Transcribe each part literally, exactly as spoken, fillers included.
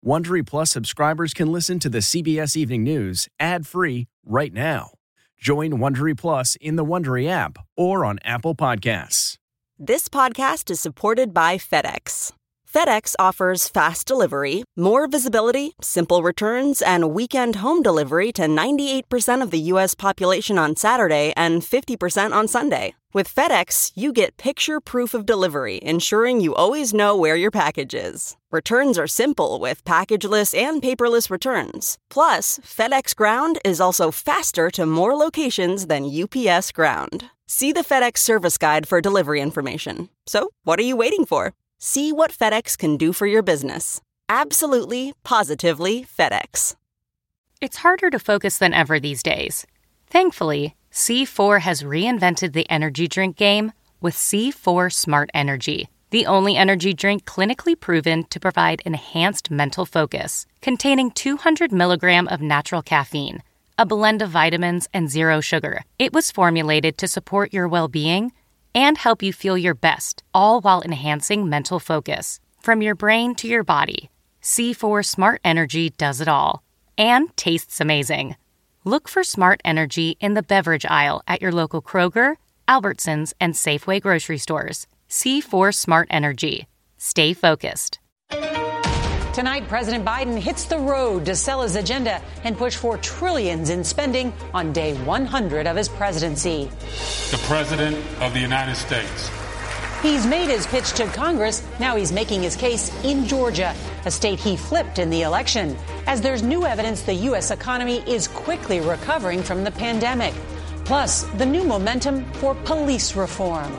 Wondery Plus subscribers can listen to the C B S Evening News ad-free right now. Join Wondery Plus in the Wondery app or on Apple Podcasts. This podcast is supported by FedEx. FedEx offers fast delivery, more visibility, simple returns, and weekend home delivery to ninety-eight percent of the U S population on Saturday and fifty percent on Sunday. With FedEx, you get picture proof of delivery, ensuring you always know where your package is. Returns are simple with packageless and paperless returns. Plus, FedEx Ground is also faster to more locations than U P S Ground. See the FedEx service guide for delivery information. So, what are you waiting for? See what FedEx can do for your business. Absolutely, positively FedEx. It's harder to focus than ever these days. Thankfully, C four has reinvented the energy drink game with C four Smart Energy, the only energy drink clinically proven to provide enhanced mental focus, containing two hundred milligrams of natural caffeine, a blend of vitamins, and zero sugar. It was formulated to support your well-being and help you feel your best, all while enhancing mental focus. From your brain to your body, C four Smart Energy does it all and tastes amazing. Look for Smart Energy in the beverage aisle at your local Kroger, Albertsons, and Safeway grocery stores. C four Smart Energy. Stay focused. Tonight, President Biden hits the road to sell his agenda and push for trillions in spending on day one hundred of his presidency. The President of the United States. He's made his pitch to Congress. Now he's making his case in Georgia, a state he flipped in the election, as there's new evidence the U S economy is quickly recovering from the pandemic. Plus, the new momentum for police reform.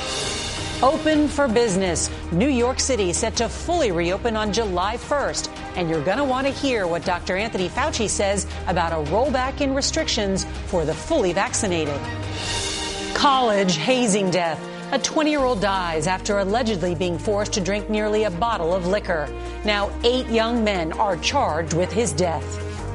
Open for business. New York City set to fully reopen on July first. And you're going to want to hear what Doctor Anthony Fauci says about a rollback in restrictions for the fully vaccinated. College hazing death. A twenty-year-old dies after allegedly being forced to drink nearly a bottle of liquor. Now eight young men are charged with his death.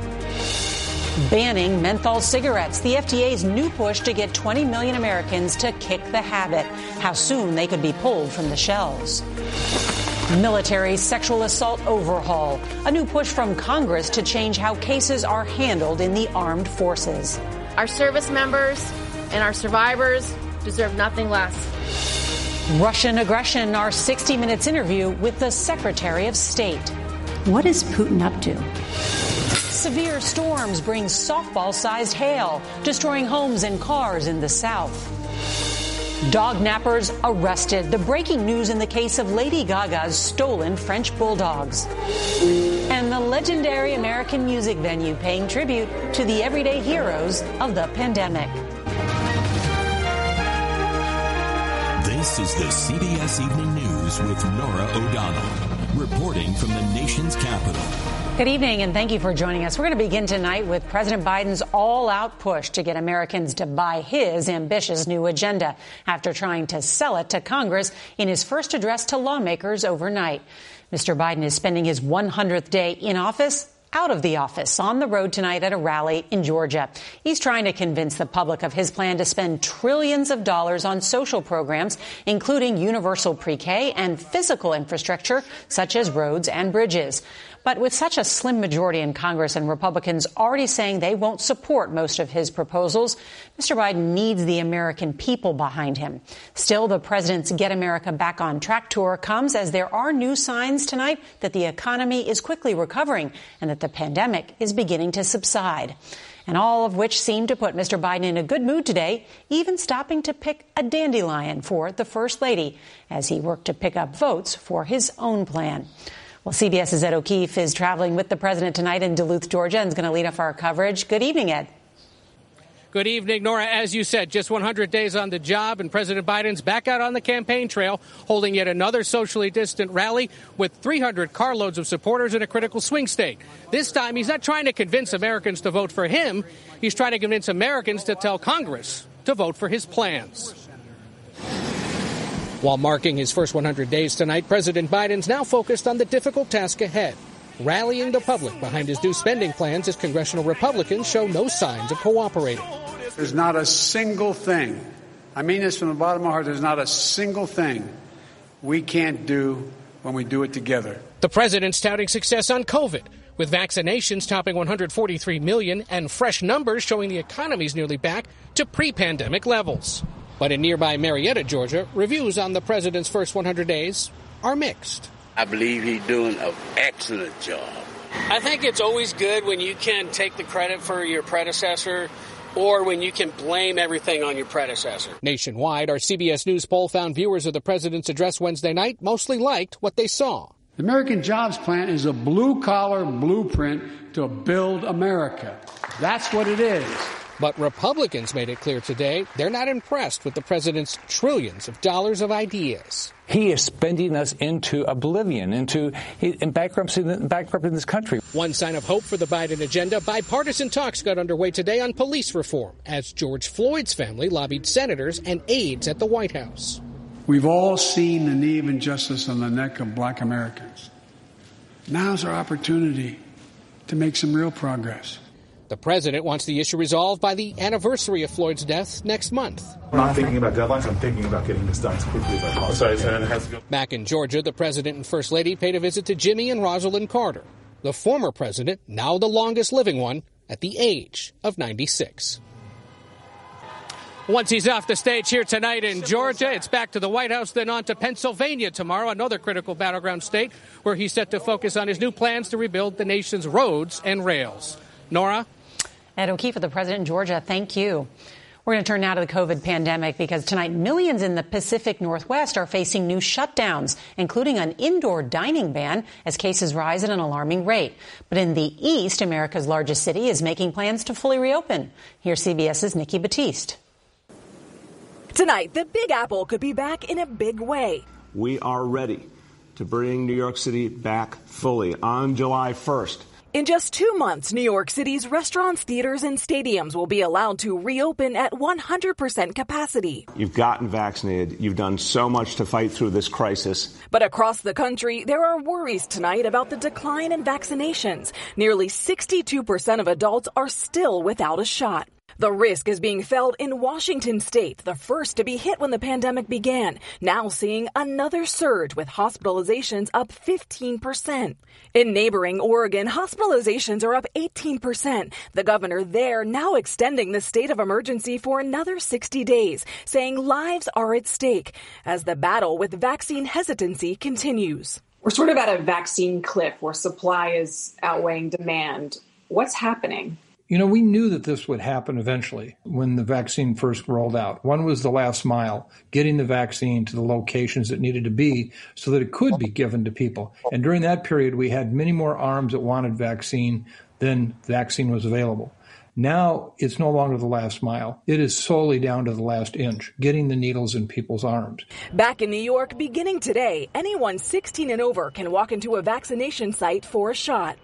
Banning menthol cigarettes, the F D A's new push to get twenty million Americans to kick the habit. How soon they could be pulled from the shelves. Military sexual assault overhaul, a new push from Congress to change how cases are handled in the armed forces. Our service members and our survivors deserve nothing less. Russian aggression, our sixty minutes interview with the Secretary of State. What is Putin up to? Severe storms bring softball-sized hail, destroying homes and cars in the south. Dog nappers arrested. The breaking news in the case of Lady Gaga's stolen French bulldogs. And the legendary American music venue paying tribute to the everyday heroes of the pandemic. This is the C B S Evening News with Norah O'Donnell, reporting from the nation's capital. Good evening, and thank you for joining us. We're going to begin tonight with President Biden's all-out push to get Americans to buy his ambitious new agenda after trying to sell it to Congress in his first address to lawmakers overnight. Mister Biden is spending his one hundredth day in office out of the office on the road tonight at a rally in Georgia. He's trying to convince the public of his plan to spend trillions of dollars on social programs, including universal pre-K and physical infrastructure such as roads and bridges. But with such a slim majority in Congress and Republicans already saying they won't support most of his proposals, Mister Biden needs the American people behind him. Still, the president's Get America Back on Track tour comes as there are new signs tonight that the economy is quickly recovering and that the pandemic is beginning to subside. And all of which seem to put Mister Biden in a good mood today, even stopping to pick a dandelion for the First Lady as he worked to pick up votes for his own plan. Well, CBS's Ed O'Keefe is traveling with the president tonight in Duluth, Georgia, and is going to lead off our coverage. Good evening, Ed. Good evening, Nora. As you said, just one hundred days on the job, and President Biden's back out on the campaign trail, holding yet another socially distant rally with three hundred carloads of supporters in a critical swing state. This time, he's not trying to convince Americans to vote for him. He's trying to convince Americans to tell Congress to vote for his plans. While marking his first one hundred days tonight, President Biden's now focused on the difficult task ahead, rallying the public behind his new spending plans as congressional Republicans show no signs of cooperating. There's not a single thing, I mean this from the bottom of my heart, there's not a single thing we can't do when we do it together. The president's touting success on COVID, with vaccinations topping one hundred forty-three million and fresh numbers showing the economy's nearly back to pre-pandemic levels. But in nearby Marietta, Georgia, reviews on the president's first one hundred days are mixed. I believe he's doing an excellent job. I think it's always good when you can take the credit for your predecessor or when you can blame everything on your predecessor. Nationwide, our C B S News poll found viewers of the president's address Wednesday night mostly liked what they saw. The American Jobs Plan is a blue-collar blueprint to build America. That's what it is. But Republicans made it clear today they're not impressed with the president's trillions of dollars of ideas. He is spending us into oblivion, into in bankruptcy, bankrupting this country. One sign of hope for the Biden agenda, bipartisan talks got underway today on police reform as George Floyd's family lobbied senators and aides at the White House. We've all seen the knee of injustice on the neck of black Americans. Now's our opportunity to make some real progress. The president wants the issue resolved by the anniversary of Floyd's death next month. I'm not thinking about deadlines. I'm thinking about getting this done as quickly as I possibly can. Back in Georgia, the president and first lady paid a visit to Jimmy and Rosalind Carter, the former president, now the longest living one, at the age of ninety-six. Once he's off the stage here tonight in Georgia, it's back to the White House, then on to Pennsylvania tomorrow, another critical battleground state where he's set to focus on his new plans to rebuild the nation's roads and rails. Nora? Ed O'Keefe of the president in Georgia, thank you. We're going to turn now to the COVID pandemic because tonight millions in the Pacific Northwest are facing new shutdowns, including an indoor dining ban as cases rise at an alarming rate. But in the East, America's largest city is making plans to fully reopen. Here's CBS's Nikki Battiste. Tonight, the Big Apple could be back in a big way. We are ready to bring New York City back fully on July first. In just two months, New York City's restaurants, theaters, and stadiums will be allowed to reopen at one hundred percent capacity. You've gotten vaccinated. You've done so much to fight through this crisis. But across the country, there are worries tonight about the decline in vaccinations. Nearly sixty-two percent of adults are still without a shot. The risk is being felt in Washington state, the first to be hit when the pandemic began, now seeing another surge with hospitalizations up fifteen percent. In neighboring Oregon, hospitalizations are up eighteen percent. The governor there now extending the state of emergency for another sixty days, saying lives are at stake as the battle with vaccine hesitancy continues. We're sort of at a vaccine cliff where supply is outweighing demand. What's happening? You know, we knew that this would happen eventually when the vaccine first rolled out. One was the last mile, getting the vaccine to the locations it needed to be so that it could be given to people. And during that period, we had many more arms that wanted vaccine than vaccine was available. Now it's no longer the last mile. It is solely down to the last inch, getting the needles in people's arms. Back in New York, beginning today, anyone sixteen and over can walk into a vaccination site for a shot.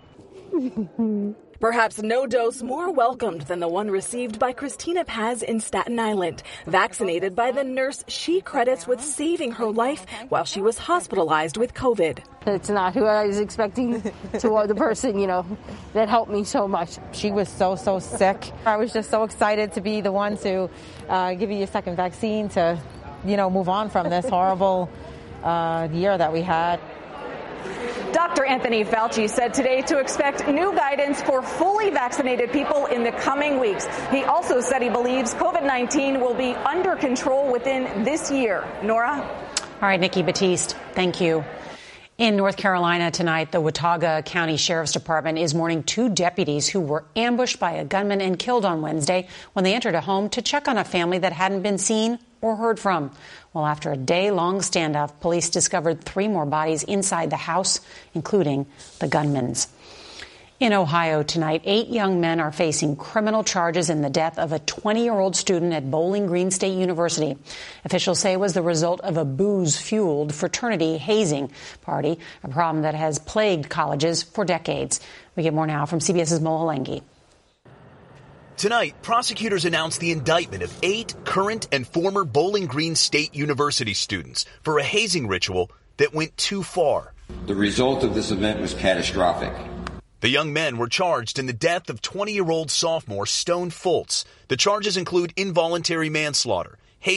Perhaps no dose more welcomed than the one received by Christina Paz in Staten Island, vaccinated by the nurse she credits with saving her life while she was hospitalized with COVID. It's not who I was expecting to the person, you know, that helped me so much. She was so, so sick. I was just so excited to be the one to uh, give you a second vaccine to, you know, move on from this horrible uh, year that we had. Doctor Anthony Fauci said today to expect new guidance for fully vaccinated people in the coming weeks. He also said he believes COVID nineteen will be under control within this year. Nora? All right, Nikki Battiste, thank you. In North Carolina tonight, the Watauga County Sheriff's Department is mourning two deputies who were ambushed by a gunman and killed on Wednesday when they entered a home to check on a family that hadn't been seen or heard from. Well, after a day-long standoff, police discovered three more bodies inside the house, including the gunman's. In Ohio tonight, eight young men are facing criminal charges in the death of a twenty-year-old student at Bowling Green State University. Officials say it was the result of a booze-fueled fraternity hazing party, a problem that has plagued colleges for decades. We get more now from CBS's Mo Halengi. Tonight, prosecutors announced the indictment of eight current and former Bowling Green State University students for a hazing ritual that went too far. The result of this event was catastrophic. The young men were charged in the death of twenty-year-old sophomore Stone Fultz. The charges include involuntary manslaughter, hazing,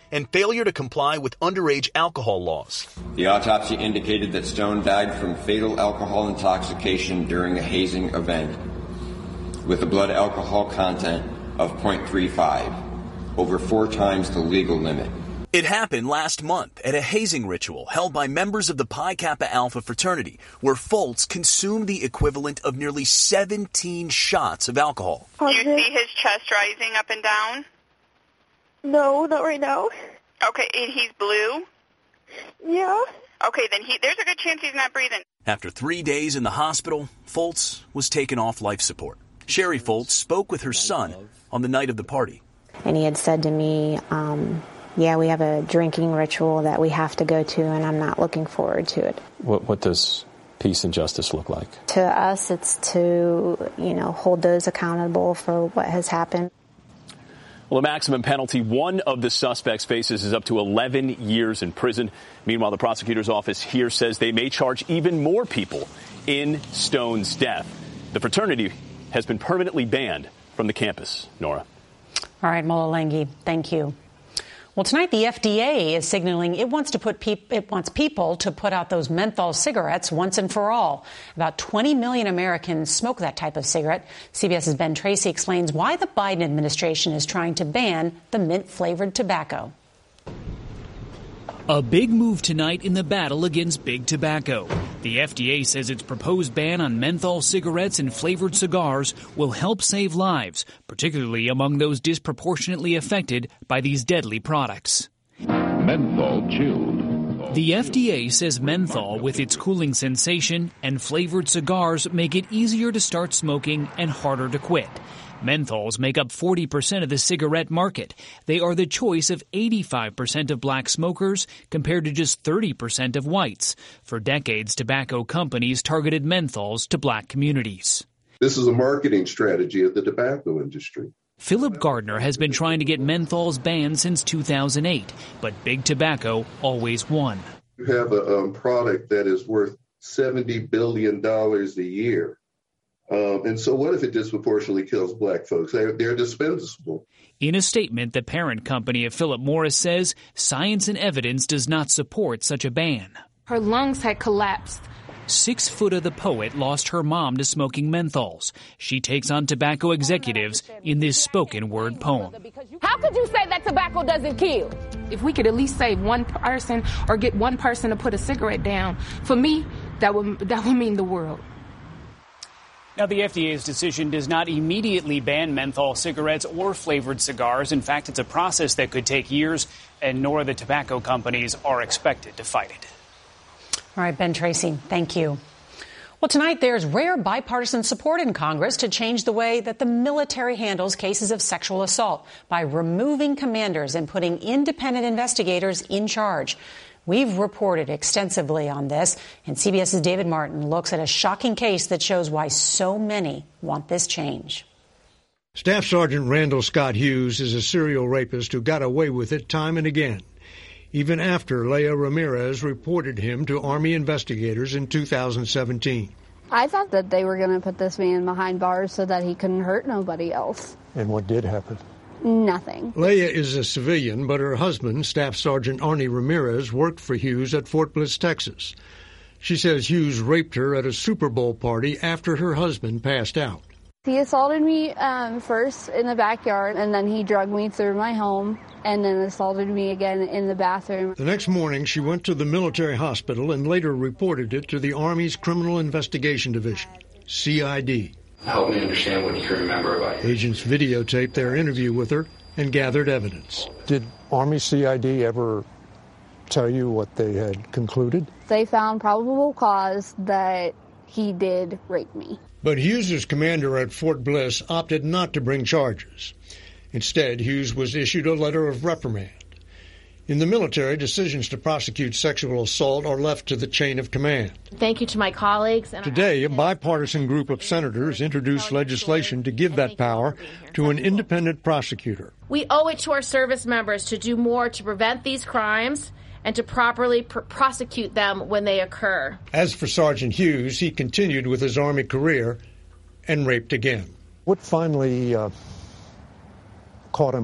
and failure to comply with underage alcohol laws. The autopsy indicated that Stone died from fatal alcohol intoxication during a hazing event with a blood alcohol content of zero point three five, over four times the legal limit. It happened last month at a hazing ritual held by members of the Pi Kappa Alpha fraternity, where Foltz consumed the equivalent of nearly seventeen shots of alcohol. Do you see his chest rising up and down? No, not right now. Okay, and he's blue? Yeah. Okay, then he, there's a good chance he's not breathing. After three days in the hospital, Foltz was taken off life support. Sherry Foltz spoke with her son on the night of the party. And he had said to me, um, yeah, we have a drinking ritual that we have to go to, and I'm not looking forward to it. What, what does peace and justice look like? To us, it's to, you know, hold those accountable for what has happened. Well, the maximum penalty one of the suspects faces is up to eleven years in prison. Meanwhile, the prosecutor's office here says they may charge even more people in Stone's death. The fraternity has been permanently banned from the campus. Nora. All right, Mola Lenghi, thank you. Well, tonight the F D A is signaling it wants to put peop- it wants people to put out those menthol cigarettes once and for all. About twenty million Americans smoke that type of cigarette. CBS's Ben Tracy explains why the Biden administration is trying to ban the mint-flavored tobacco. A big move tonight in the battle against big tobacco. The F D A says its proposed ban on menthol cigarettes and flavored cigars will help save lives, particularly among those disproportionately affected by these deadly products. Menthol chewed. The F D A says menthol, with its cooling sensation, and flavored cigars make it easier to start smoking and harder to quit. Menthols make up forty percent of the cigarette market. They are the choice of eighty-five percent of black smokers compared to just thirty percent of whites. For decades, tobacco companies targeted menthols to black communities. This is a marketing strategy of the tobacco industry. Philip Gardner has been trying to get menthols banned since two thousand eight, but big tobacco always won. You have a um, product that is worth seventy billion dollars a year. Um, and so what if it disproportionately kills black folks? They're, they're dispensable. In a statement, the parent company of Philip Morris says science and evidence does not support such a ban. Her lungs had collapsed. Six Foot of the Poet lost her mom to smoking menthols. She takes on tobacco executives in this spoken word poem. How could you say that tobacco doesn't kill? If we could at least save one person or get one person to put a cigarette down, for me, that would that would mean the world. Now, the F D A's decision does not immediately ban menthol cigarettes or flavored cigars. In fact, it's a process that could take years, and nor the tobacco companies are expected to fight it. All right, Ben Tracy, thank you. Well, tonight there's rare bipartisan support in Congress to change the way that the military handles cases of sexual assault by removing commanders and putting independent investigators in charge. We've reported extensively on this, and CBS's David Martin looks at a shocking case that shows why so many want this change. Staff Sergeant Randall Scott Hughes is a serial rapist who got away with it time and again, even after Leah Ramirez reported him to Army investigators in two thousand seventeen. I thought that they were going to put this man behind bars so that he couldn't hurt nobody else. And what did happen? Nothing. Leah is a civilian, but her husband, Staff Sergeant Arnie Ramirez, worked for Hughes at Fort Bliss, Texas. She says Hughes raped her at a Super Bowl party after her husband passed out. He assaulted me um, first in the backyard, and then he drugged me through my home, and then assaulted me again in the bathroom. The next morning, she went to the military hospital and later reported it to the Army's Criminal Investigation Division, C I D. Help me understand what you can remember about you. Agents videotaped their interview with her and gathered evidence. Did Army C I D ever tell you what they had concluded? They found probable cause that he did rape me. But Hughes' commander at Fort Bliss opted not to bring charges. Instead, Hughes was issued a letter of reprimand. In the military, decisions to prosecute sexual assault are left to the chain of command. Thank you to my colleagues. And Today, a bipartisan group of senators introduced legislation to give that power to an independent prosecutor. We owe it to our service members to do more to prevent these crimes and to properly pr- prosecute them when they occur. As for Sergeant Hughes, he continued with his Army career and raped again. What finally uh, caught him up?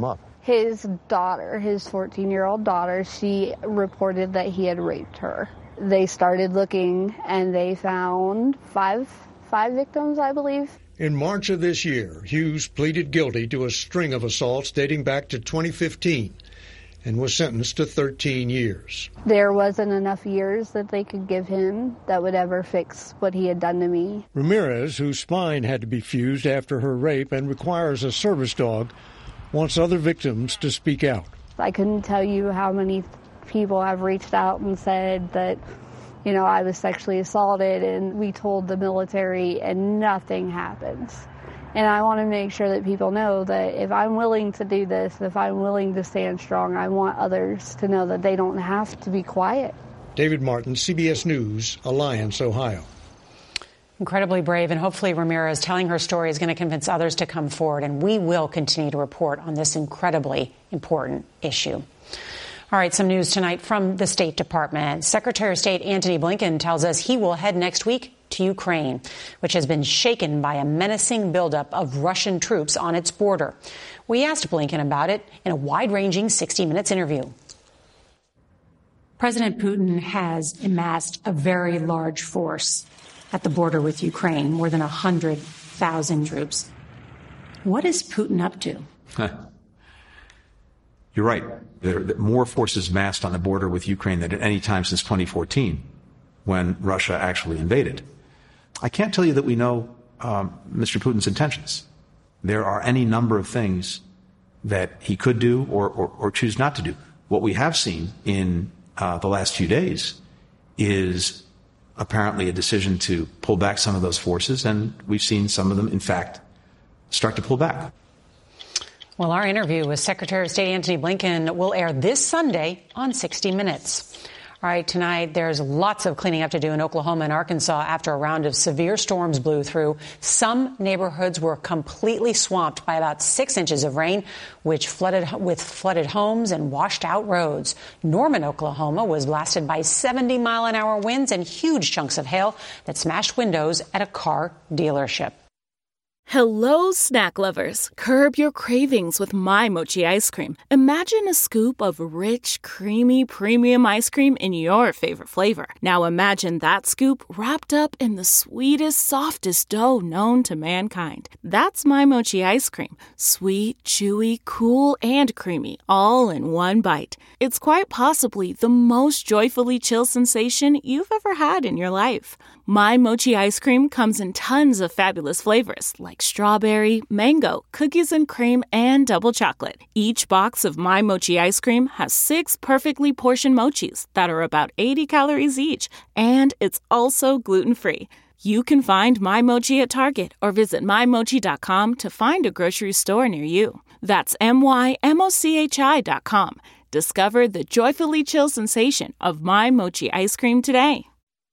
His daughter, his fourteen-year-old daughter, she reported that he had raped her. They started looking, and they found five, five victims, I believe. In March of this year, Hughes pleaded guilty to a string of assaults dating back to twenty fifteen and was sentenced to thirteen years. There wasn't enough years that they could give him that would ever fix what he had done to me. Ramirez, whose spine had to be fused after her rape and requires a service dog, wants other victims to speak out. I couldn't tell you how many people have reached out and said that, you know, I was sexually assaulted and we told the military and nothing happens. And I want to make sure that people know that if I'm willing to do this, if I'm willing to stand strong, I want others to know that they don't have to be quiet. David Martin, C B S News, Alliance, Ohio. Incredibly brave, and hopefully Ramirez telling her story is going to convince others to come forward, and we will continue to report on this incredibly important issue. All right, some news tonight from the State Department. Secretary of State Antony Blinken tells us he will head next week to Ukraine, which has been shaken by a menacing buildup of Russian troops on its border. We asked Blinken about it in a wide-ranging sixty minutes interview. President Putin has amassed a very large force at the border with Ukraine, more than one hundred thousand troops. What is Putin up to? Huh. You're right. There are more forces massed on the border with Ukraine than at any time since twenty fourteen, when Russia actually invaded. I can't tell you that we know um, Mister Putin's intentions. There are any number of things that he could do or, or, or choose not to do. What we have seen in uh, the last few days is apparently a decision to pull back some of those forces, and we've seen some of them, in fact, start to pull back. Well, our interview with Secretary of State Antony Blinken will air this Sunday on sixty minutes. All right, tonight there's lots of cleaning up to do in Oklahoma and Arkansas after a round of severe storms blew through. Some neighborhoods were completely swamped by about six inches of rain, which flooded with flooded homes and washed out roads. Norman, Oklahoma was blasted by seventy mile an hour winds and huge chunks of hail that smashed windows at a car dealership. Hello, snack lovers. Curb your cravings with My Mochi ice cream. Imagine a scoop of rich, creamy, premium ice cream in your favorite flavor. Now imagine that scoop wrapped up in the sweetest, softest dough known to mankind. That's My Mochi ice cream. Sweet, chewy, cool, and creamy, all in one bite. It's quite possibly the most joyfully chill sensation you've ever had in your life. My Mochi ice cream comes in tons of fabulous flavors like strawberry, mango, cookies and cream, and double chocolate. Each box of My Mochi ice cream has six perfectly portioned mochis that are about eighty calories each, and it's also gluten-free. You can find My Mochi at Target or visit my mochi dot com to find a grocery store near you. That's M Y M O C H I dot com. Discover the joyfully chill sensation of My Mochi ice cream today.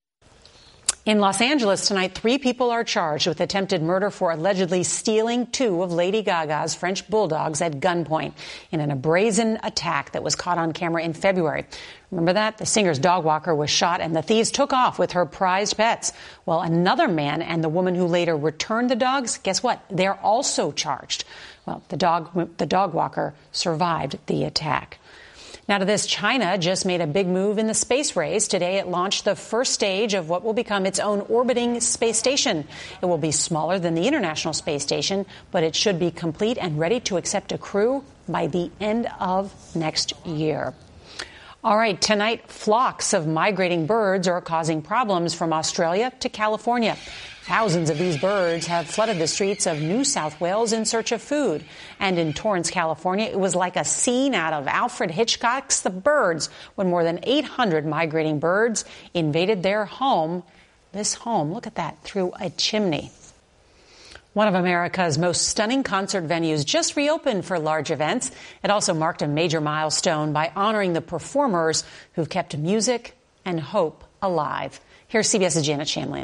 In Los Angeles tonight, three people are charged with attempted murder for allegedly stealing two of Lady Gaga's French bulldogs at gunpoint in an brazen attack that was caught on camera in February. Remember that? The singer's dog walker was shot and the thieves took off with her prized pets. Well, another man and the woman who later returned the dogs, guess what? They're also charged. Well, the dog, the dog walker survived the attack. Now to this, China just made a big move in the space race. Today it launched the first stage of what will become its own orbiting space station. It will be smaller than the International Space Station, but it should be complete and ready to accept a crew by the end of next year. All right, tonight, flocks of migrating birds are causing problems from Australia to California. Thousands of these birds have flooded the streets of New South Wales in search of food. And in Torrance, California, it was like a scene out of Alfred Hitchcock's The Birds when more than eight hundred migrating birds invaded their home. This home, look at that, through a chimney. One of America's most stunning concert venues just reopened for large events. It also marked a major milestone by honoring the performers who've kept music and hope alive. Here's CBS's Janet Shamlian.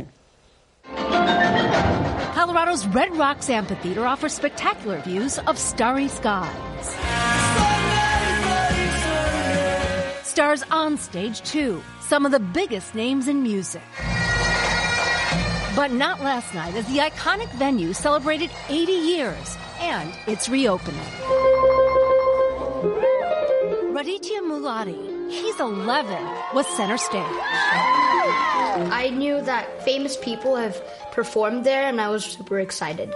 Colorado's Red Rocks Amphitheater offers spectacular views of starry skies. Stars on stage, too. Some of the biggest names in music. But not last night, as the iconic venue celebrated eighty years and its reopening. Raditya Muladi, he's eleven, was center stage. I knew that famous people have performed there, and I was super excited.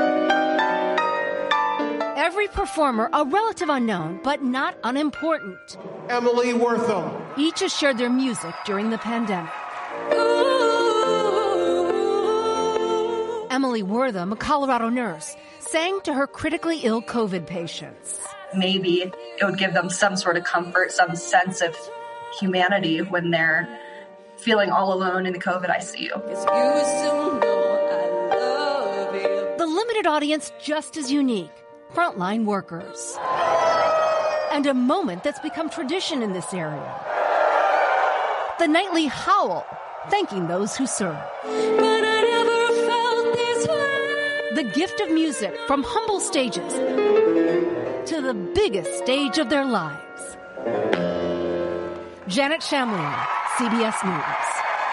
Every performer a relative unknown, but not unimportant. Emily Wortham. Each has shared their music during the pandemic. Emily Wortham, a Colorado nurse, sang to her critically ill COVID patients. Maybe it would give them some sort of comfort, some sense of humanity when they're feeling all alone in the COVID I C U. The limited audience just as unique. Frontline workers. And a moment that's become tradition in this area. The nightly howl, thanking those who serve. But I never felt this way. The gift of music from humble stages to the biggest stage of their lives. Janet Shamlian, C B S News.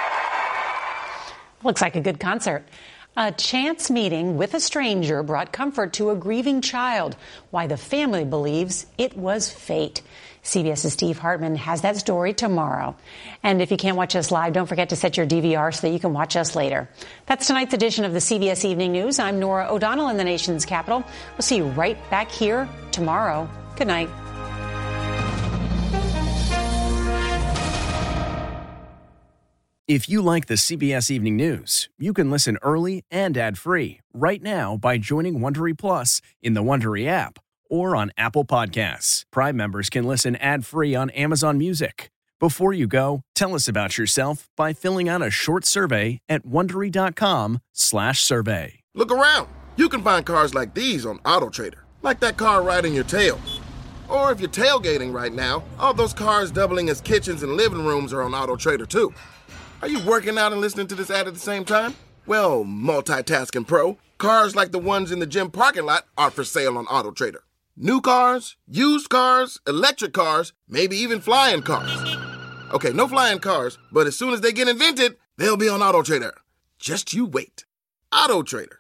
Looks like a good concert. A chance meeting with a stranger brought comfort to a grieving child. Why the family believes it was fate. CBS's Steve Hartman has that story tomorrow. And if you can't watch us live, don't forget to set your D V R so that you can watch us later. That's tonight's edition of the C B S Evening News. I'm Norah O'Donnell in the nation's capital. We'll see you right back here tomorrow. Good night. If you like the C B S Evening News, you can listen early and ad-free right now by joining Wondery Plus in the Wondery app or on Apple Podcasts. Prime members can listen ad-free on Amazon Music. Before you go, tell us about yourself by filling out a short survey at Wondery.com slash survey. Look around. You can find cars like these on AutoTrader, like that car riding your tail. Or if you're tailgating right now, all those cars doubling as kitchens and living rooms are on AutoTrader too. Are you working out and listening to this ad at the same time? Well, multitasking pro, cars like the ones in the gym parking lot are for sale on AutoTrader. New cars, used cars, electric cars, maybe even flying cars. Okay, no flying cars, but as soon as they get invented, they'll be on AutoTrader. Just you wait. AutoTrader.